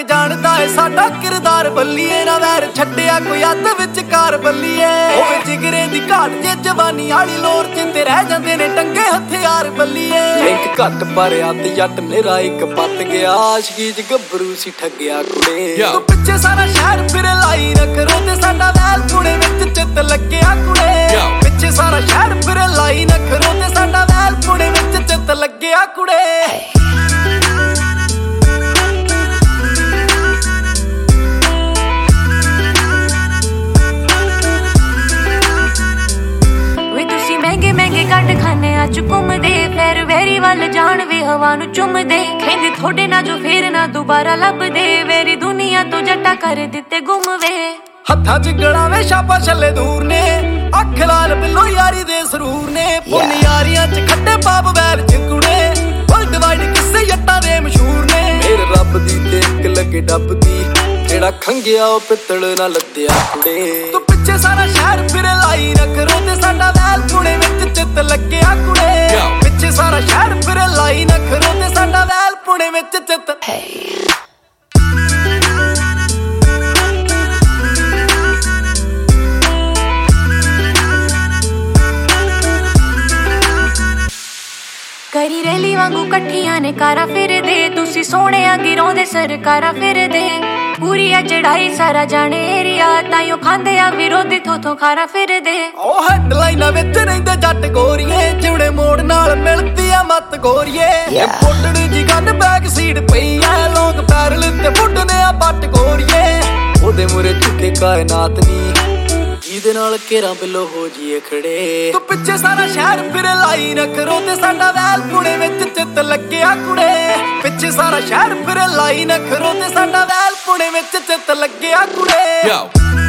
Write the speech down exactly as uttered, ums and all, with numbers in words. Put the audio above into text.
ਜਾਣਦਾ ਏ ਸਾਡਾ ਕਿਰਦਾਰ ਬੱਲੀਏ ਨਾ ਵੈਰ ਛੱਡਿਆ ਕੋਈ ਅੱਧ ਵਿਚਕਾਰ ਬੱਲੀਏ ਹੋਵੇ ਜਿਗਰੇ ਦੀ ਘਾਟ ਜੇ ਜਵਾਨੀ ਵਾਲੀ ਲੋਰ ਚ ਤੇ ਰਹਿ ਜਾਂਦੇ ਨੇ ਟੰਗੇ ਹਥਿਆਰ ਬੱਲੀਏ ਲਿੰਕ ਘੱਟ ਪਰ ਅੱਧ ਜੱਟ ਮੇਰਾ ਇੱਕ ਪੱਤ ਗਿਆ ਆਸ਼ਕੀ ਚ ਗੱਭਰੂ ਸੀ ਠੱਗਿਆ ਕੁੜੇ ਤੂੰ ਪਿੱਛੇ ਸਾਰਾ ਸ਼ਹਿਰ ਫਿਰ ਲਾਈ ਰੱਖਰੋ ਤੇ ਸਾਡਾ ਵੈਲ ਪੁਣੇ ਵਿੱਚ ਚਿੱਤ ਲੱਗਿਆ ਕੁੜੇ ਪਿੱਛੇ ਸਾਰਾ ਸ਼ਹਿਰ ਫਿਰ ਲਾਈ ਰੱਖਰੋ ਤੇ ਸਾਡਾ ਵੈਲ ਪੁਣੇ ਵਿੱਚ ਚਿੱਤ ਲੱਗਿਆ ਕੁੜੇ ਮਹਿੰਗੇ ਕੱਢ ਖਾਨੇ ਅੱਜ ਘੁੰਮਦੇ ਫੇਰ ਵੇਰੀ ਵੱਲ ਜਾਣ ਵੀ ਹਵਾ ਨੂੰ ਚੁੰਮਦੇ ਕਹਿੰਦੇ ਥੋੜੇ ਨਾ ਜੋ ਫੇਰ ਨਾ ਦੁਬਾਰਾ ਲੱਭਦੇ ਵੇਰੀ ਦੁਨੀਆ ਤੋਂ ਜੱਟਾ ਕਰ ਦਿੱਤੇ ਗੁੰਮ ਵੇ ਹੱਥਾਂ ਚ ਗੜਾਵੇ ਛਾਪਾ ਛੱਲੇ ਦੂਰ ਨੇ ਅੱਖ ਲਾਲ ਬਿੱਲੋ ਯਾਰੀ ਦੇ ਸਰੂਰ ਨੇ ਪੁੰਨ ਯਾਰੀਆਂ ਚ ਖੱਟੇ ਪਾਪ ਵੈਰ ਚਿੰਕੁੜੇ ਵਰਲਡ ਵਾਈਡ ਕਿਸੇ ਜੱਟਾਂ ਦੇ ਮਸ਼ਹੂਰ ਨੇ ਮੇਰੇ ਰੱਬ ਦੀ ਤੇ ਇੱਕ ਲੱਗੇ ਡੱਬ ਦੀ ਜਿਹੜਾ ਖੰਗਿਆ ਉਹ ਪਿੱਤਲ ਨਾ ਲੱਦਿਆ ਕੁੜੇ ਤੂੰ ਪਿੱਛੇ ਸਾਰਾ ਸ਼ਹਿਰ ਫਿਰ ਲਾਈ ਰੱਖਰੋ ਤੇ ਸਾਡਾ ਵੈਲ ਪੁਣੇ ਵਿੱਚ ਚਿੱਤ ਲੱਗਿਆ ਕੁੜੇ ਪਿੱਛੇ ਸਾਰਾ ਸ਼ਹਿਰ ਫਿਰ ਲਾਈ ਰੱਖਰੋ ਤੇ ਸਾਡਾ ਵੈਲ ਪੁਣੇ ਵਿੱਚ ਚਿੱਤ ਕਰੀ ਰੈਲੀ ਵਾਂਗੂ ਇਕੱਠੀਆਂ ਨੇ ਕਾਰਾਂ ਫਿਰਦੇ ਤੁਸੀਂ ਸੋਹਣਿਆ ਗਿਰੋਂਦੇ ਸਰਕਾਰਾਂ ਫਿਰਦੇ ਪੂਰੀ ਆ ਚੜਾਈ ਸਾਰਾ ਜਾਣੇ ਏਰੀਆ ਤਾਈਓ ਖਾਂਦੇ ਆ ਵਿਰੋਧੀ ਥੋਥੋਂ ਖਾਰਾ ਫਿਰਦੇ ਉਹ ਹੈਡਲਾਈਨਾਂ ਵਿੱਚ ਰਹਿੰਦੇ ਜੱਟ ਗੋਰੀਏ ਜਿਉੜੇ ਮੋੜ ਨਾਲ ਮਿਲਦੀ ਆ ਮੱਤ ਗੋਰੀਏ ਇਹ ਫੁੱਟੜੀ ਜੀ ਗੰਨ ਬੈਕ ਸੀਟ ਪਈ ਆ ਲੋਕ ਪੈਰਲ ਤੇ ਫੁੱਟਦੇ ਆ ਬੱਟ ਗੋਰੀਏ ਉਹਦੇ ਮੂਰੇ ਝੁਕੇ ਕਾਇਨਾਤ ਨੀ ਜਿਹਦੇ ਨਾਲ ਘੇਰਾਂ ਬਿੱਲੋ ਹੋ ਜੀਏ ਖੜੇ ਤੂੰ ਪਿੱਛੇ ਸਾਰਾ ਸ਼ਹਿਰ ਫਿਰ ਲਾਈ ਰੱਖਰੋ ਤੇ ਸਾਡਾ ਵੈਲ ਪੁਣੇ ਵਿੱਚ ਚਿੱਤ ਲੱਗਿਆ ਕੁੜੇ ਪਿੱਛੇ ਸਾਰਾ ਸ਼ਹਿਰ ਫਿਰ ਲਾਈ ਰੱਖਰੋ ਤੇ ਸਾਡਾ ਵੈਲ ਪੁਣੇ ਵਿੱਚ ਚਿੱਤ ਲੱਗਿਆ ਕੁੜੇ